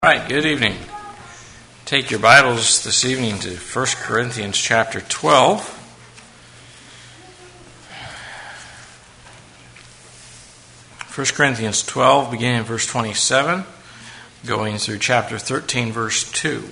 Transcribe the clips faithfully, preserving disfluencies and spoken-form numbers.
All right, good evening. Take your Bibles this evening to First Corinthians chapter twelve. First Corinthians twelve, beginning in verse twenty-seven, going through chapter thirteen, verse two.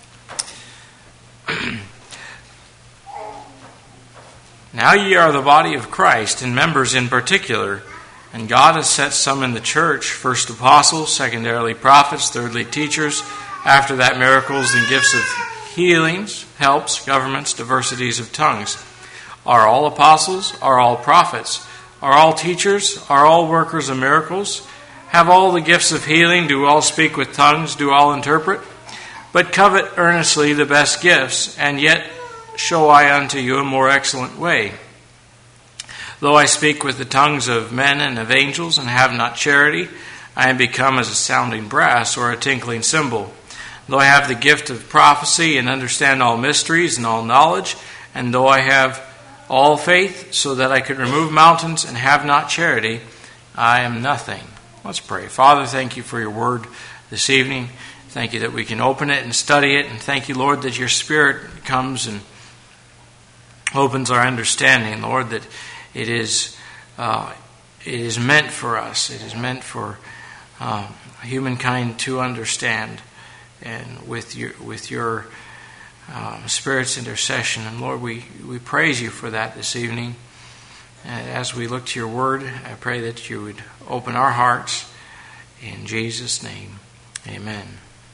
Now ye are the body of Christ, and members in particular. And God has set some in the church, first apostles, secondarily prophets, thirdly teachers, after that miracles and gifts of healings, helps, governments, diversities of tongues. Are all apostles? Are all prophets? Are all teachers? Are all workers of miracles? Have all the gifts of healing? Do all speak with tongues? Do all interpret? But covet earnestly the best gifts, and yet show I unto you a more excellent way. Though I speak with the tongues of men and of angels, and have not charity, I am become as a sounding brass or a tinkling cymbal. Though I have the gift of prophecy, and understand all mysteries and all knowledge, and though I have all faith, so that I could remove mountains, and have not charity, I am nothing. Let's pray. Father, thank you for your word this evening. Thank you that we can open it and study it, and thank you, Lord, that your Spirit comes and opens our understanding, Lord, that It is uh, it is meant for us. It is meant for uh, humankind to understand, and with your with your uh, Spirit's intercession. And Lord, we, we praise you for that this evening. And as we look to your word, I pray that you would open our hearts in Jesus' name. Amen.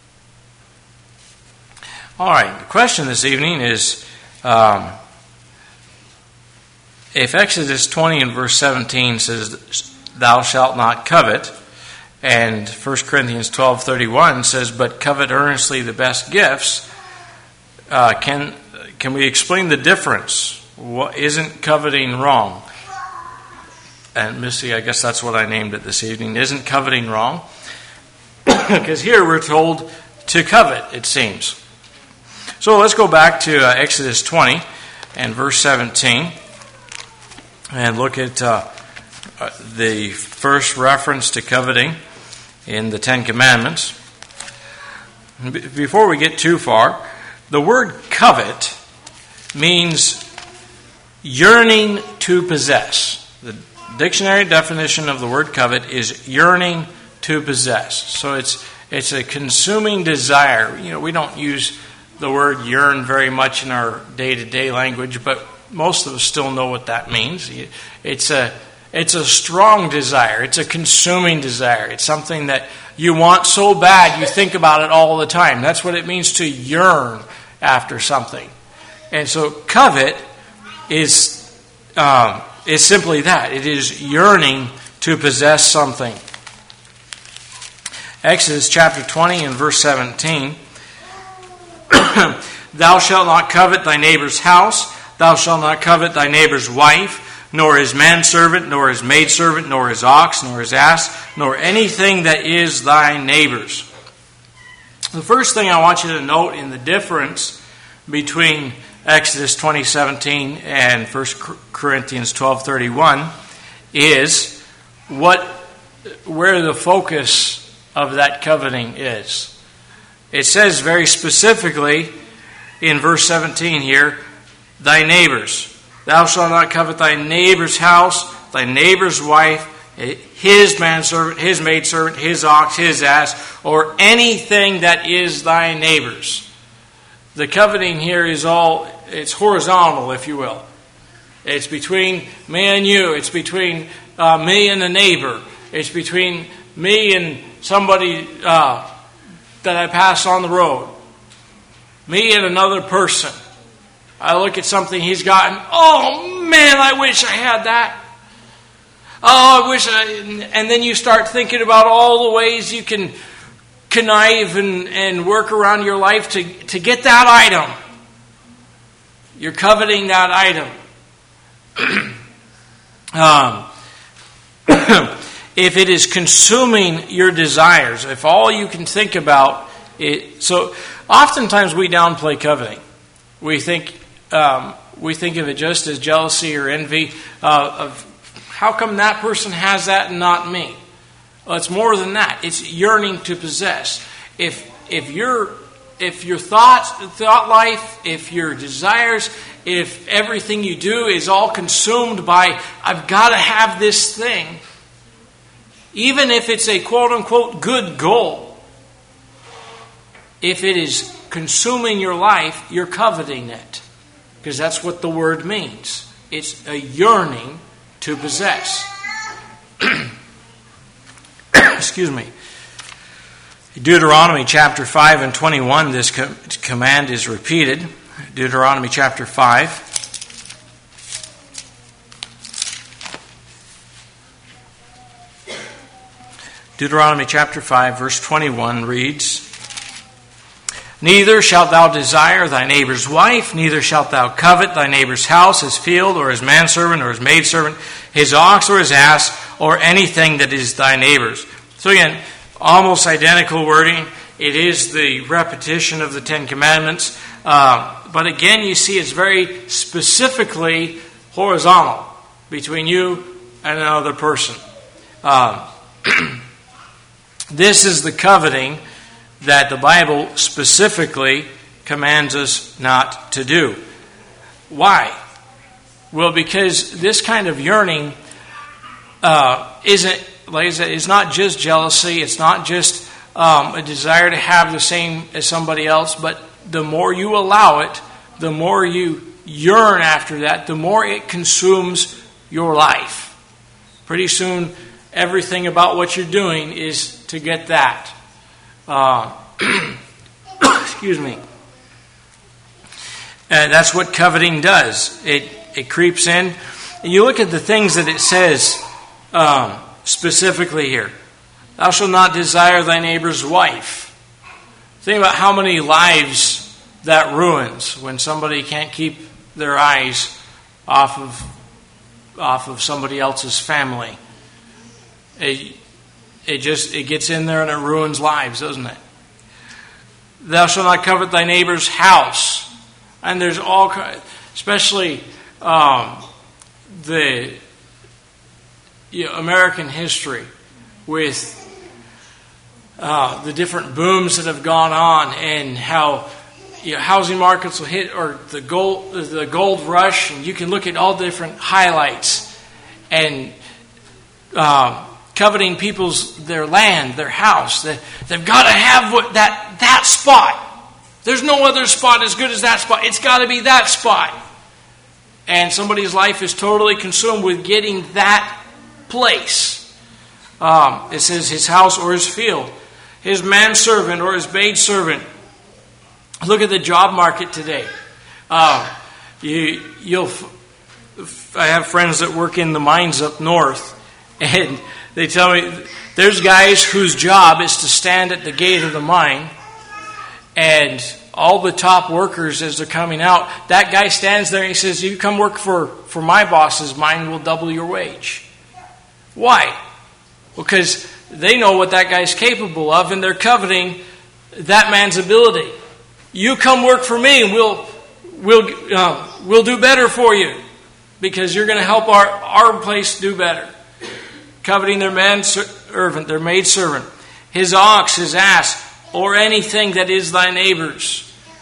All right. The question this evening is, Um, If Exodus twenty and verse seventeen says, "Thou shalt not covet," and First Corinthians twelve thirty-one says, "But covet earnestly the best gifts," uh, can can we explain the difference? What, isn't coveting wrong? And Missy, I guess that's what I named it this evening. Isn't coveting wrong? Because here we're told to covet, it seems. So let's go back to uh, Exodus twenty and verse seventeen. And look at uh, the first reference to coveting in the Ten Commandments. Before we get too far, the word covet means yearning to possess. The dictionary definition of the word covet is yearning to possess. So it's it's a consuming desire. You know, we don't use the word yearn very much in our day-to-day language, but most of us still know what that means. It's a it's a strong desire. It's a consuming desire. It's something that you want so bad you think about it all the time. That's what it means to yearn after something. And so covet is um, is simply that. It is yearning to possess something. Exodus chapter twenty and verse seventeen. Thou shalt not covet thy neighbor's house. Thou shalt not covet thy neighbor's wife, nor his manservant, nor his maidservant, nor his ox, nor his ass, nor anything that is thy neighbor's. The first thing I want you to note in the difference between Exodus twenty seventeen and First Corinthians twelve thirty-one is what where the focus of that coveting is. It says very specifically in verse seventeen here, thy neighbors. Thou shalt not covet thy neighbor's house, thy neighbor's wife, his manservant, his maidservant, his ox, his ass, or anything that is thy neighbor's. The coveting here is all, it's horizontal, if you will. It's between me and you. It's between uh, me and a neighbor. It's between me and somebody uh, that I pass on the road. Me and another person. I look at something he's gotten. Oh, man, I wish I had that. Oh, I wish I... And then you start thinking about all the ways you can connive and, and work around your life to, to get that item. You're coveting that item. um, if it is consuming your desires, if all you can think about it... So, oftentimes we downplay coveting. We think... Um, we think of it just as jealousy or envy uh, of how come that person has that and not me? Well, it's more than that. It's yearning to possess. if if your if your thoughts, thought life, if your desires, if everything you do is all consumed by, I've got to have this thing, even if it's a quote-unquote good goal, if it is consuming your life, you're coveting it. Because that's what the word means. It's a yearning to possess. Excuse me. Deuteronomy chapter five and twenty-one, this co- command is repeated. Deuteronomy chapter five. Deuteronomy chapter five, verse twenty-one reads, Neither shalt thou desire thy neighbor's wife, neither shalt thou covet thy neighbor's house, his field, or his manservant, or his maidservant, his ox, or his ass, or anything that is thy neighbor's. So again, almost identical wording. It is the repetition of the Ten Commandments. Uh, but again, you see it's very specifically horizontal between you and another person. Uh, this is the coveting that the Bible specifically commands us not to do. Why? Well, because this kind of yearning uh, isn't, like I said, it's not just jealousy. It's not just um, a desire to have the same as somebody else. But the more you allow it, the more you yearn after that, the more it consumes your life. Pretty soon, everything about what you're doing is to get that. Uh, excuse me. And that's what coveting does. It it creeps in. And you look at the things that it says um, specifically here. Thou shalt not desire thy neighbor's wife. Think about how many lives that ruins when somebody can't keep their eyes off of off of somebody else's family. It, It just, it gets in there and it ruins lives, doesn't it? Thou shalt not covet thy neighbor's house. And there's all kinds, especially um, the you know, American history with uh, the different booms that have gone on and how you know, housing markets will hit, or the gold, the gold rush, and you can look at all different highlights and um, coveting people's their land, their house. They, they've got to have what, that that spot. There's no other spot as good as that spot. It's got to be that spot. And somebody's life is totally consumed with getting that place. Um, it says his house or his field, his manservant or his maidservant. Look at the job market today. Uh, you, you'll. I have friends that work in the mines up north, and they tell me there's guys whose job is to stand at the gate of the mine, and all the top workers, as they're coming out, that guy stands there and he says, you come work for, for my boss's mine, we'll double your wage. Why? Because they know what that guy's capable of, and they're coveting that man's ability. You come work for me, and we'll we'll uh, we'll do better for you because you're going to help our, our place do better. Coveting their manservant, their maidservant, his ox, his ass, or anything that is thy neighbor's.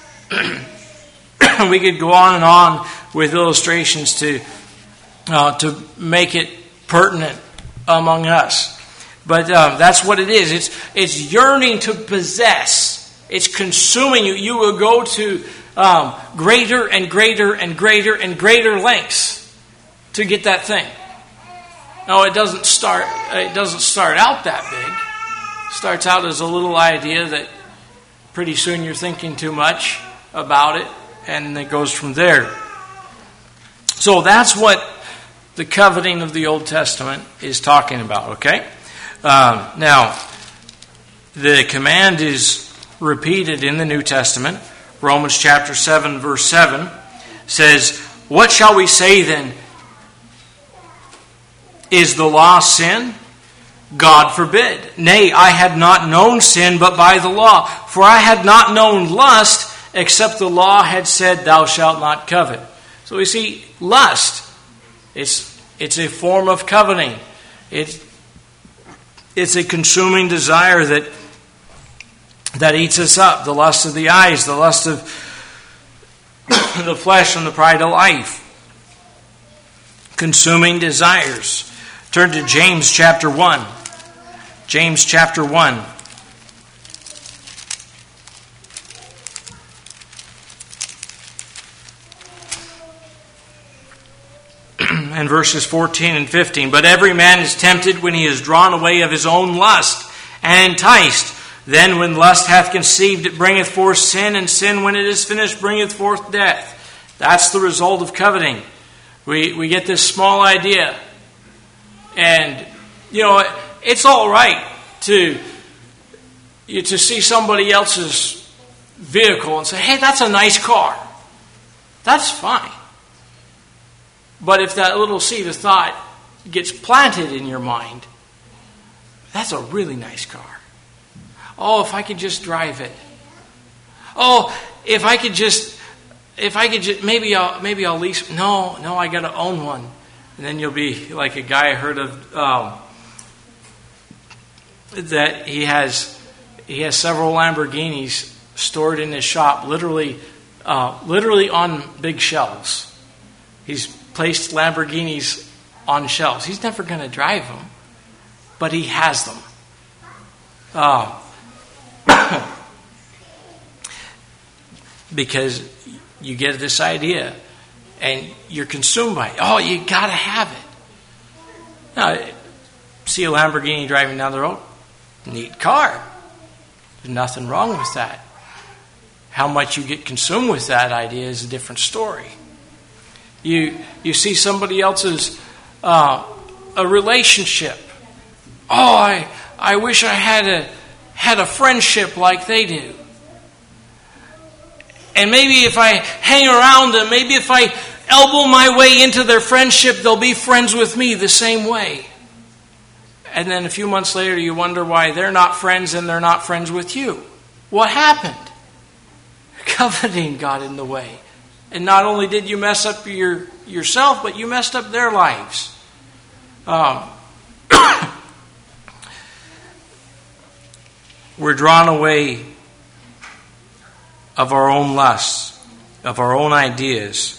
We could go on and on with illustrations to uh, to make it pertinent among us. But uh, that's what it is. It's it's yearning to possess. It's consuming you. You will go to um, greater and greater and greater and greater lengths to get that thing. No, it doesn't start. It doesn't start out that big. It starts out as a little idea that pretty soon you're thinking too much about it, and it goes from there. So that's what the coveting of the Old Testament is talking about. Okay. Um, now, the command is repeated in the New Testament. Romans chapter seven, verse seven says, "What shall we say then? Is the law sin? God forbid. Nay, I had not known sin but by the law. For I had not known lust, except the law had said, thou shalt not covet." So we see lust. It's it's a form of coveting. It's, it's a consuming desire that that eats us up, the lust of the eyes, the lust of the flesh, and the pride of life. Consuming desires. Turn to James chapter one. James chapter one. And verses fourteen and fifteen. But every man is tempted when he is drawn away of his own lust, and enticed. Then when lust hath conceived, it bringeth forth sin, and sin, when it is finished, bringeth forth death. That's the result of coveting. We we get this small idea. And, you know, it's all right to, to see somebody else's vehicle and say, hey, that's a nice car. That's fine. But if that little seed of thought gets planted in your mind, that's a really nice car. Oh, if I could just drive it. Oh, if I could just, if I could just, maybe I'll, maybe I'll lease. No, no, I got to own one. And then you'll be like a guy I heard of um, that he has, he has several Lamborghinis stored in his shop, literally, uh, literally on big shelves. He's placed Lamborghinis on shelves. He's never going to drive them, but he has them. Uh, because you get this idea and you're consumed by it. Oh, you got to have it. Now, see a Lamborghini driving down the road? Neat car. There's nothing wrong with that. How much you get consumed with that idea is a different story. You you see somebody else's uh, a relationship. Oh, I I wish I had a had a friendship like they do. And maybe if I hang around them, maybe if I elbow my way into their friendship, they'll be friends with me the same way. And then a few months later, you wonder why they're not friends and they're not friends with you. What happened? Coveting got in the way. And not only did you mess up your yourself, but you messed up their lives. Um, we're drawn away of our own lusts, of our own ideas.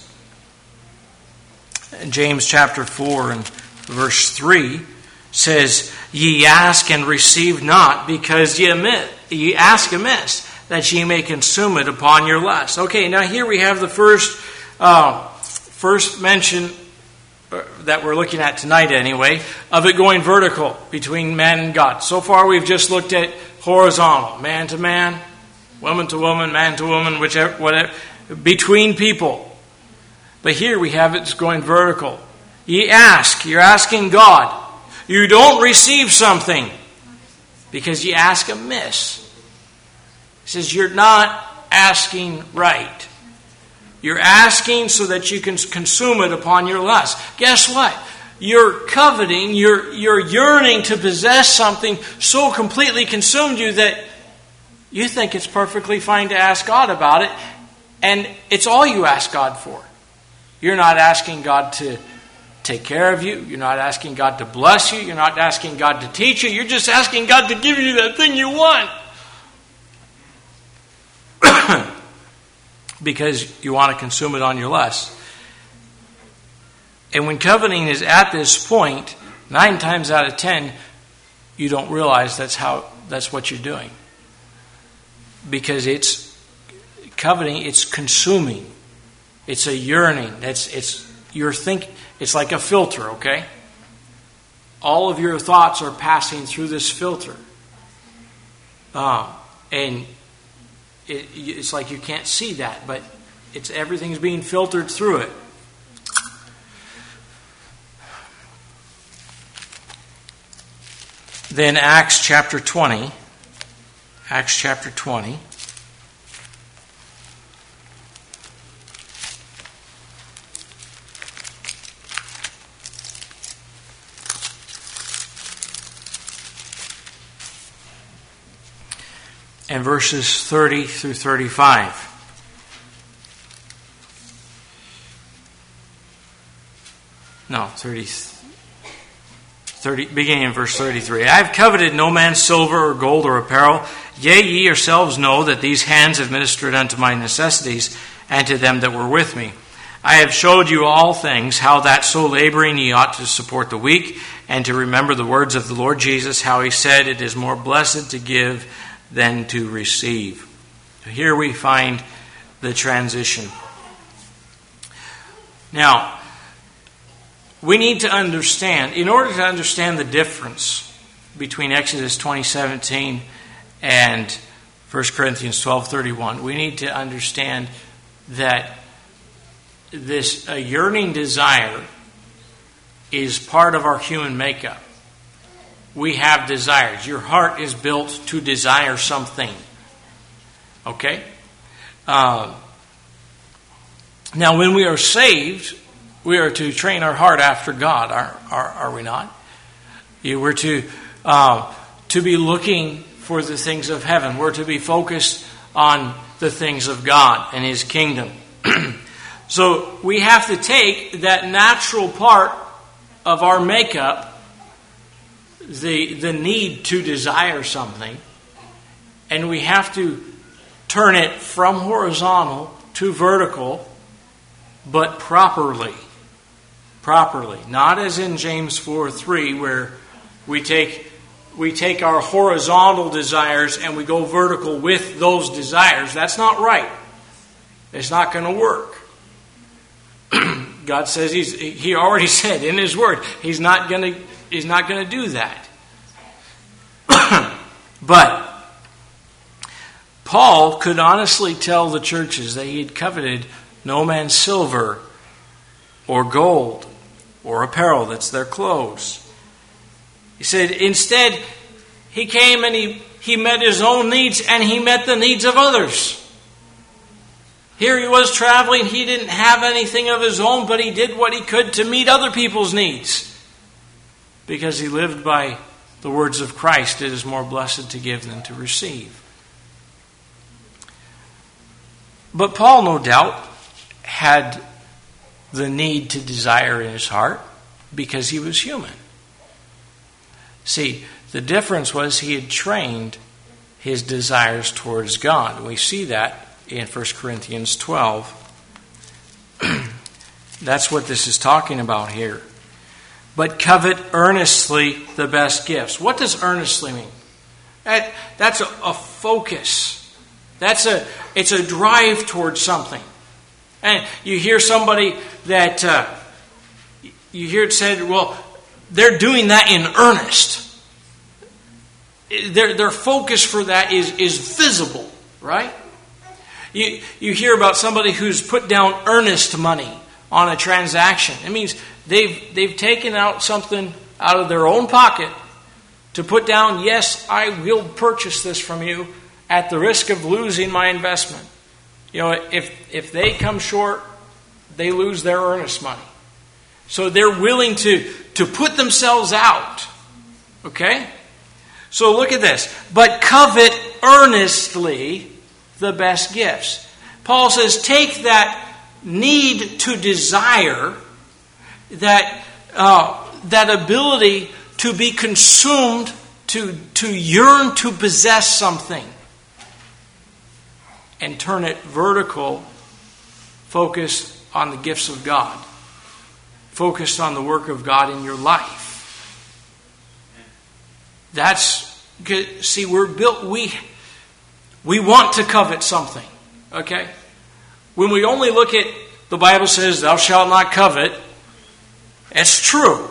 James chapter four and verse three says, Ye ask and receive not, because ye, admit, ye ask amiss, that ye may consume it upon your lust. Okay, now here we have the first uh, first mention that we're looking at tonight anyway, of it going vertical between man and God. So far we've just looked at horizontal, man to man, woman to woman, man to woman, whichever, whatever, between people. But here we have it going vertical. Ye ask, you're asking God. You don't receive something because you ask amiss. He says you're not asking right. You're asking so that you can consume it upon your lust. Guess what? You're coveting, you're, you're yearning to possess something so completely consumed you that you think it's perfectly fine to ask God about it, and it's all you ask God for. You're not asking God to take care of you. You're not asking God to bless you. You're not asking God to teach you. You're just asking God to give you that thing you want. Because you want to consume it on your lust. And when coveting is at this point, nine times out of ten, you don't realize that's how that's what you're doing. Because it's coveting, it's consuming. It's a yearning. It's it's you're think it's like a filter, okay? All of your thoughts are passing through this filter. Um, and it, it's like you can't see that, but it's everything's being filtered through it. Then Acts chapter twenty. Acts chapter twenty. And verses thirty through thirty-five. No, thirty. thirty, beginning in verse thirty-three. I have coveted no man's silver or gold or apparel. Yea, ye yourselves know that these hands have ministered unto my necessities and to them that were with me. I have showed you all things, how that so laboring ye ought to support the weak, and to remember the words of the Lord Jesus, how he said, it is more blessed to give than to receive. Here we find the transition. Now, we need to understand, in order to understand the difference between Exodus twenty seventeen and First Corinthians twelve thirty-one, we need to understand that this a yearning desire is part of our human makeup. We have desires. Your heart is built to desire something. Okay? Uh, now, when we are saved, we are to train our heart after God, are, are, are we not? We're to, uh, to be looking for the things of heaven. We're to be focused on the things of God and His kingdom. So we have to take that natural part of our makeup, the, the need to desire something, and we have to turn it from horizontal to vertical, but properly. Properly. Not as in James four three, where we take we take our horizontal desires and we go vertical with those desires. That's not right. It's not going to work. God says he's he already said in His Word He's not going to He's not going to do that. But Paul could honestly tell the churches that he had coveted no man's silver or gold or apparel, that's their clothes. He said instead he came and he, he met his own needs and he met the needs of others. Here he was traveling, he didn't have anything of his own, but he did what he could to meet other people's needs. Because he lived by the words of Christ, it is more blessed to give than to receive. But Paul, no doubt, had the need to desire in his heart because he was human. See, the difference was he had trained his desires towards God. We see that in First Corinthians twelve. That's what this is talking about here. But covet earnestly the best gifts. What does earnestly mean? That, that's a, a focus. That's a it's a drive towards something. And you hear somebody that uh, you hear it said, well, they're doing that in earnest. Their their focus for that is is visible, right? You you hear about somebody who's put down earnest money on a transaction. It means they've they've taken out something out of their own pocket to put down, yes, I will purchase this from you at the risk of losing my investment. You know, if if they come short, they lose their earnest money. So they're willing to, to put themselves out. Okay? So look at this. But covet earnestly the best gifts. Paul says, take that need to desire, that uh, that ability to be consumed, to, to yearn to possess something, and turn it vertical, focused on the gifts of God, focused on the work of God in your life. That's, see, we're built, we, we want to covet something, okay? When we only look at, the Bible says, thou shalt not covet, it's true.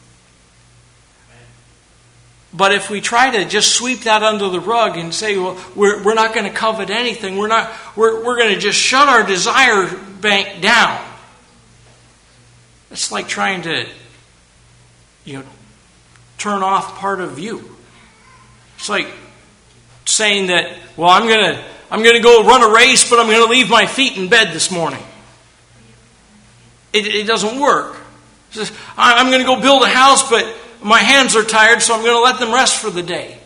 But if we try to just sweep that under the rug and say, well, we're we're not going to covet anything, we're not we're we're going to just shut our desire bank down. It's like trying to, you know, turn off part of you. It's like saying that, well, I'm gonna I'm gonna go run a race, but I'm gonna leave my feet in bed this morning. It it doesn't work. It says, I'm gonna go build a house, but my hands are tired, so I'm going to let them rest for the day.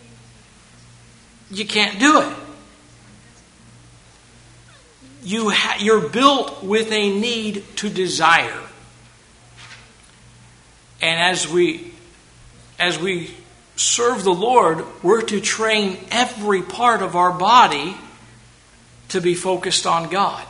You can't do it. You ha- you're built with a need to desire. And as we as we serve the Lord, we're to train every part of our body to be focused on God.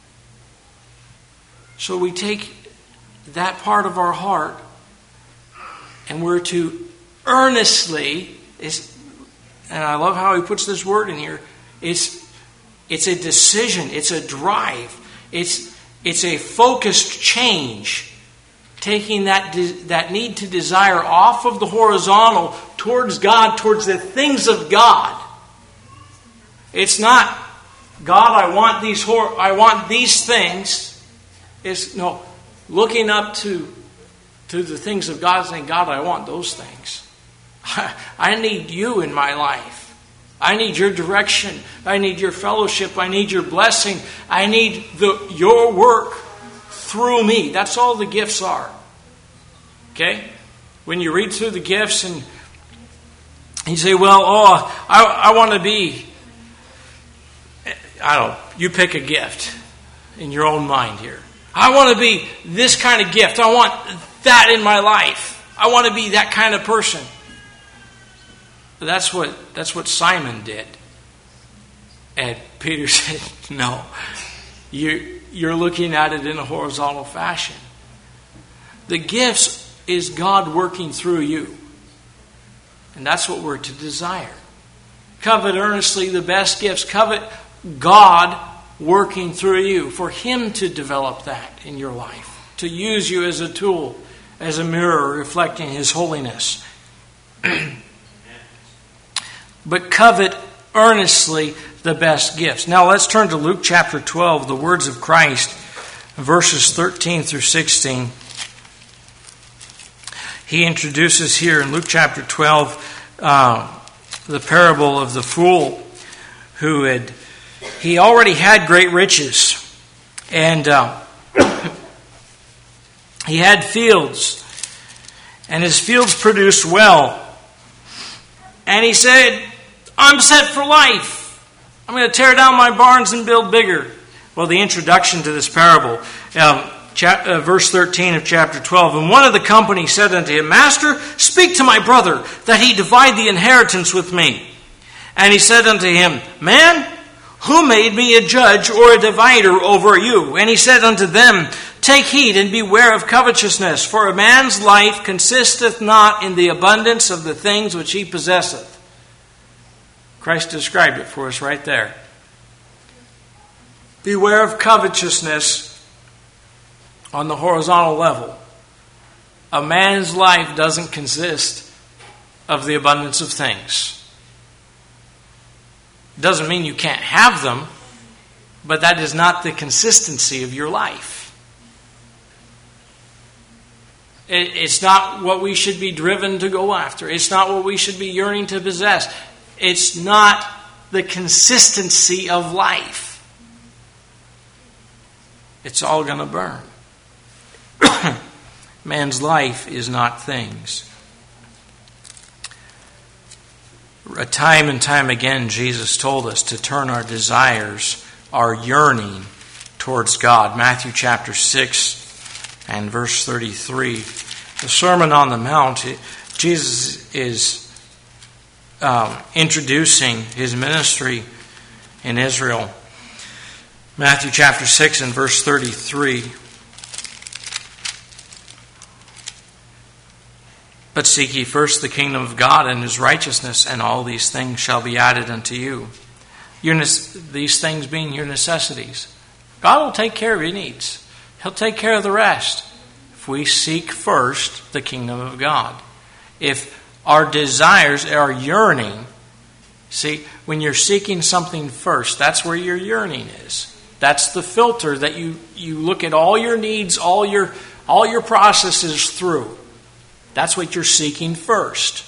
So we take that part of our heart and we're to earnestly, and I love how he puts this word in here, it's, it's a decision, it's a drive, it's, it's a focused change. Taking that de- that need to desire off of the horizontal towards God, towards the things of God. It's not, God, I want these hor- I want these things. It's no, looking up to to the things of God, saying, God, I want those things. I, I need you in my life. I need your direction. I need your fellowship. I need your blessing. I need the your work through me. That's all the gifts are. Okay? When you read through the gifts and you say, well, oh, I, I want to be, I don't know, you pick a gift in your own mind here. I want to be this kind of gift. I want that in my life. I want to be that kind of person. But that's what that's what Simon did. And Peter said, no, you, you're looking at it in a horizontal fashion. The gifts is God working through you. And that's what we're to desire. Covet earnestly the best gifts. Covet God working through you. For Him to develop that in your life. To use you as a tool, as a mirror reflecting His holiness. But covet earnestly the best gifts. Now let's turn to Luke chapter twelve, the words of Christ, verses thirteen through sixteen. He introduces here in Luke chapter twelve uh, the parable of the fool who had, he already had great riches. And uh, he had fields. And his fields produced well. And he said, I'm set for life. I'm going to tear down my barns and build bigger. Well, the introduction to this parable, um, Chap- uh, verse thirteen of chapter twelve. And one of the company said unto him, Master, speak to my brother, that he divide the inheritance with me. And he said unto him, Man, who made me a judge or a divider over you? And he said unto them, Take heed and beware of covetousness, for a man's life consisteth not in the abundance of the things which he possesseth. Christ described it for us right there. Beware of covetousness on the horizontal level. A man's life doesn't consist of the abundance of things. Doesn't mean you can't have them, but that is not the consistency of your life. It's not what we should be driven to go after. It's not what we should be yearning to possess. It's not the consistency of life. It's all going to burn. Man's life is not things. Time and time again, Jesus told us to turn our desires, our yearning towards God. Matthew chapter six and verse thirty-three. The Sermon on the Mount, Jesus is um, introducing His ministry in Israel. Matthew chapter six and verse thirty-three. But seek ye first the kingdom of God and His righteousness, and all these things shall be added unto you. Your, these things being your necessities. God will take care of your needs. He'll take care of the rest. If we seek first the kingdom of God. If our desires, our yearning, see, when you're seeking something first, that's where your yearning is. That's the filter that you, you look at all your needs, all your all your processes through. That's what you're seeking first.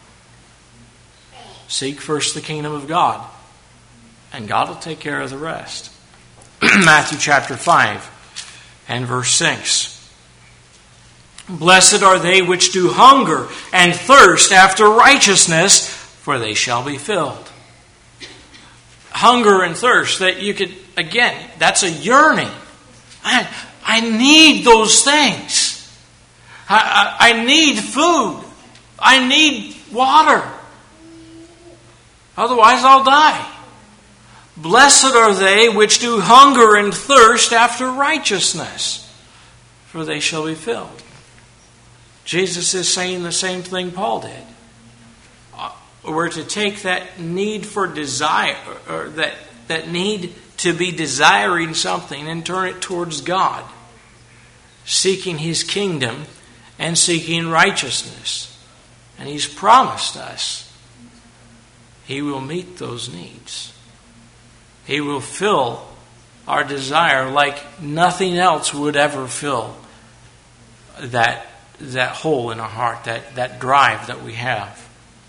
Seek first the kingdom of God, and God will take care of the rest. Matthew chapter five and verse six. Blessed are they which do hunger and thirst after righteousness, for they shall be filled. Hunger and thirst, that you could, again, that's a yearning. I, I need those things. I, I, I need food. I need water. Otherwise I'll die. Blessed are they which do hunger and thirst after righteousness, for they shall be filled. Jesus is saying the same thing Paul did. We're to take that need for desire, or that, that need to be desiring something, and turn it towards God, seeking His kingdom and seeking righteousness. And He's promised us He will meet those needs. He will fill our desire like nothing else would ever fill that, that hole in our heart, that, that drive that we have.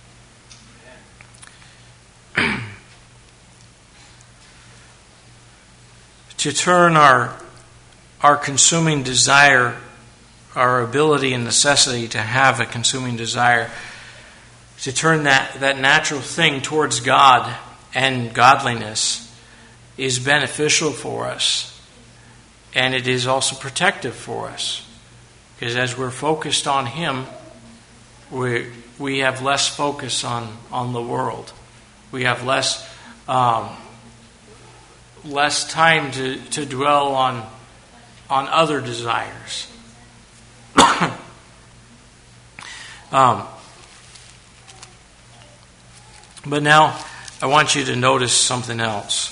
To turn our, our consuming desire, our ability and necessity to have a consuming desire, to turn that, that natural thing towards God and godliness is beneficial for us. And it is also protective for us. Because as we're focused on Him, we we have less focus on, on the world. We have less um, less time to, to dwell on on other desires. um, but now I want you to notice something else.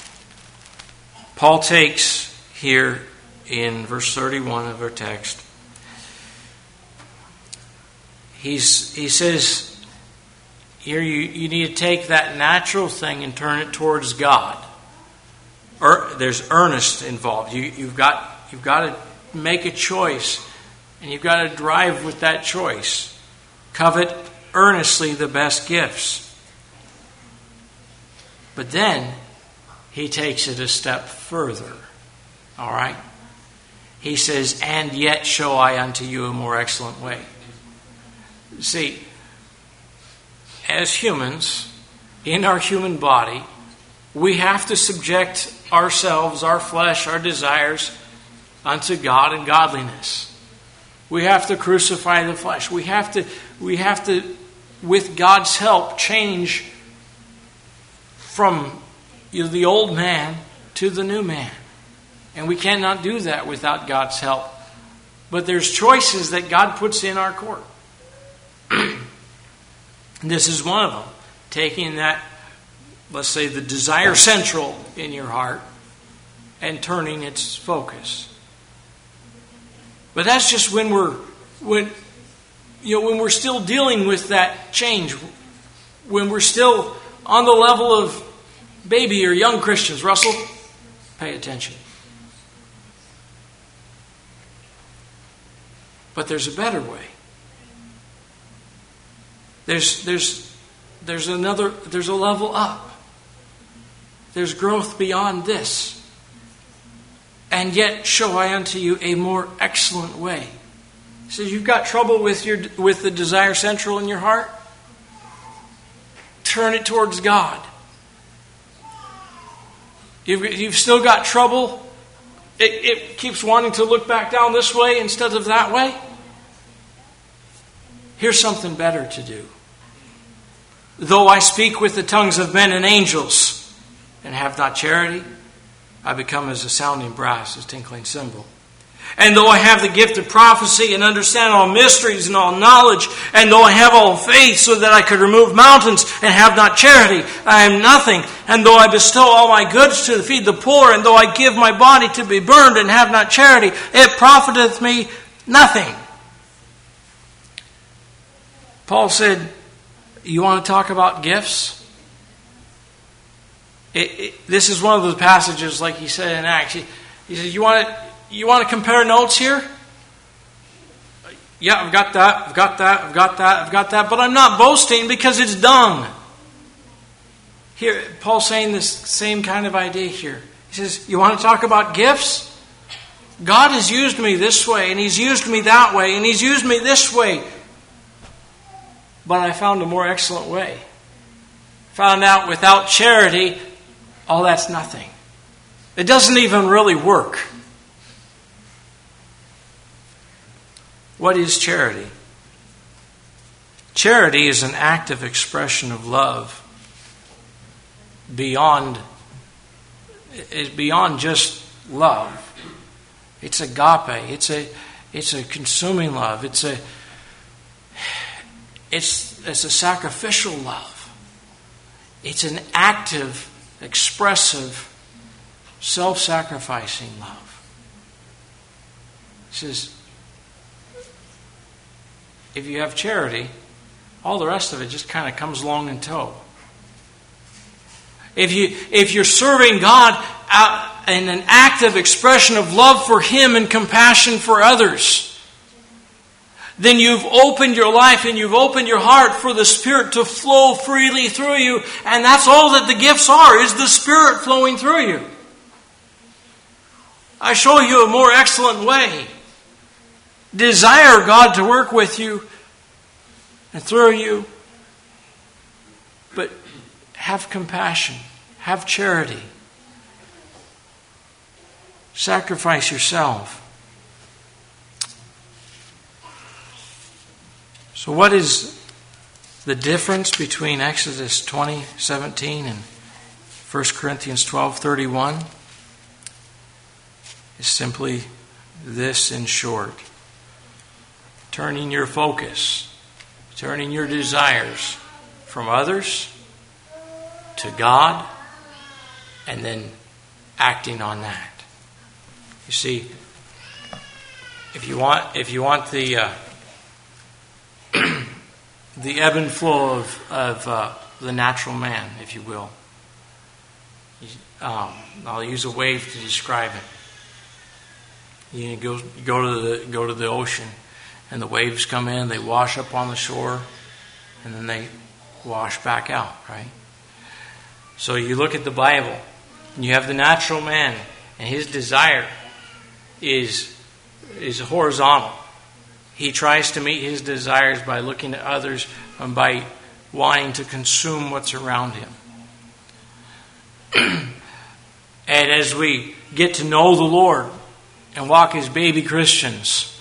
Paul takes here in verse thirty-one of our text, he's, he says, here you, you need to take that natural thing and turn it towards God. Er, there's earnest involved. You, you've got, you've got to make a choice, and you've got to drive with that choice. Covet earnestly the best gifts. But then he takes it a step further. All right? He says, and yet show I unto you a more excellent way. See, as humans, in our human body, we have to subject ourselves, our flesh, our desires unto God and godliness. We have to crucify the flesh. We have to, we have to, with God's help, change from you know, the old man to the new man. And we cannot do that without God's help. But there's choices that God puts in our court. This is one of them. Taking that, let's say, the desire central in your heart and turning its focus. But that's just when we're when you know when we're still dealing with that change, when we're still on the level of baby or young Christians. Russell, pay attention. But there's a better way. There's there's there's another there's a level up. There's growth beyond this. And yet show I unto you a more excellent way. He says, you've got trouble with your with the desire central in your heart? Turn it towards God. You've, you've still got trouble? It, it keeps wanting to look back down this way instead of that way? Here's something better to do. Though I speak with the tongues of men and angels and have not charity, I become as a sounding brass, a tinkling cymbal. And though I have the gift of prophecy and understand all mysteries and all knowledge, and though I have all faith so that I could remove mountains and have not charity, I am nothing. And though I bestow all my goods to feed the poor, and though I give my body to be burned and have not charity, it profiteth me nothing. Paul said, you want to talk about gifts? It, it, this is one of those passages, like he said in Acts. He, he said, you want to you want to compare notes here? Yeah, I've got that, I've got that, I've got that, I've got that, but I'm not boasting because it's dung. Here, Paul's saying this same kind of idea here. He says, you want to talk about gifts? God has used me this way, and He's used me that way, and He's used me this way. But I found a more excellent way. Found out without charity, all that's nothing. It doesn't even really work. What is charity? Charity is an active expression of love beyond, is beyond just love. It's agape. It's a it's a consuming love. It's a it's it's a sacrificial love. It's an active, expressive, self-sacrificing love. It says, if you have charity, all the rest of it just kind of comes along in tow. If you if you're serving God out in an active expression of love for Him and compassion for others, then you've opened your life and you've opened your heart for the Spirit to flow freely through you, and that's all that the gifts are, is the Spirit flowing through you. I show you a more excellent way. Desire God to work with you and through you, but have compassion, have charity. Sacrifice yourself. So what is the difference between Exodus twenty seventeen and First Corinthians twelve thirty-one? Is simply this in short. Turning your focus, turning your desires from others to God, and then acting on that. You see, if you want, if you want the uh, the ebb and flow of of uh, the natural man, if you will, um, I'll use a wave to describe it. You go you go to the go to the ocean, and the waves come in, they wash up on the shore, and then they wash back out, right? So you look at the Bible, and you have the natural man, and his desire is is horizontal. He tries to meet his desires by looking at others and by wanting to consume what's around him. And as we get to know the Lord and walk as baby Christians,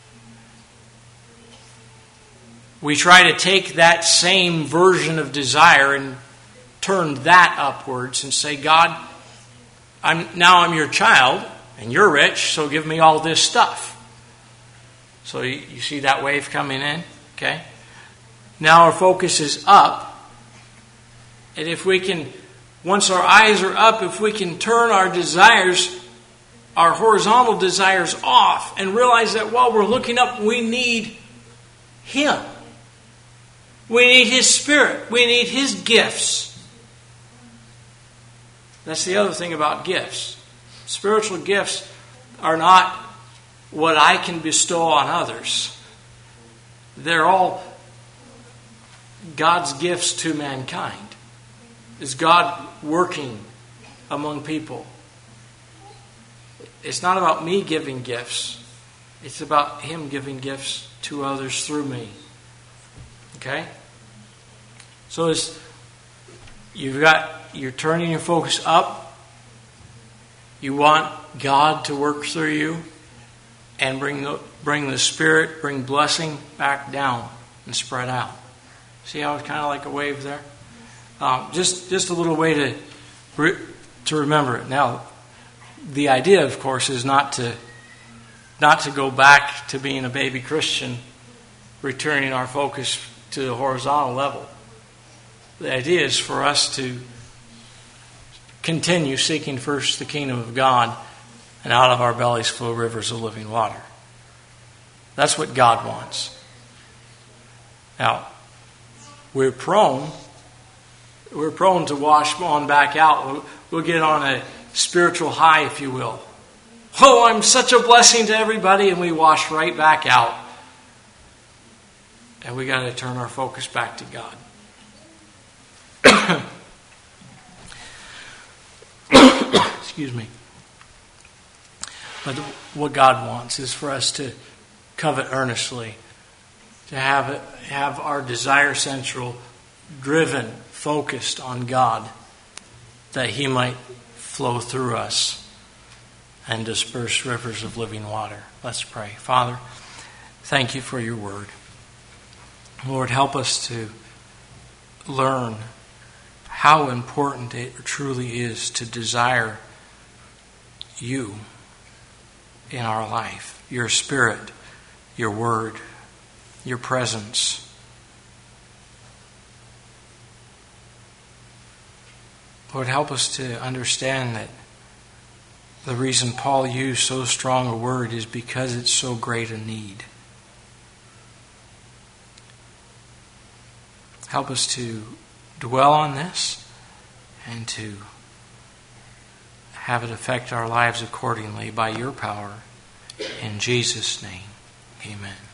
we try to take that same version of desire and turn that upwards and say, God, I'm now I'm your child and you're rich, so give me all this stuff. So you, you see that wave coming in, okay? Now our focus is up. And if we can, once our eyes are up, if we can turn our desires, our horizontal desires off and realize that while we're looking up, we need Him. We need His Spirit. We need His gifts. That's the other thing about gifts. Spiritual gifts are not what I can bestow on others. They're all God's gifts to mankind. Is God working among people? It's not about me giving gifts. It's about Him giving gifts to others through me. Okay? So it's, you've got, you're turning your focus up. You want God to work through you and bring the, bring the Spirit, bring blessing back down and spread out. See how it's kind of like a wave there? Um, just just a little way to re, to remember it. Now, the idea, of course, is not to not to go back to being a baby Christian, returning our focus to the horizontal level. The idea is for us to continue seeking first the kingdom of God, and out of our bellies flow rivers of living water. That's what God wants. Now, we're prone, we're prone to wash on back out. We'll, we'll get on a spiritual high, if you will. Oh, I'm such a blessing to everybody, and we wash right back out. And we got to turn our focus back to God. Excuse me. But what God wants is for us to covet earnestly, to have it, have our desire central, driven, focused on God, that He might flow through us and disperse rivers of living water. Let's pray. Father, thank You for Your word. Lord, help us to learn how important it truly is to desire you in our life, your Spirit, your Word, your presence. Lord, help us to understand that the reason Paul used so strong a word is because it's so great a need. Help us to dwell on this and to have it affect our lives accordingly by your power. In Jesus' name, amen.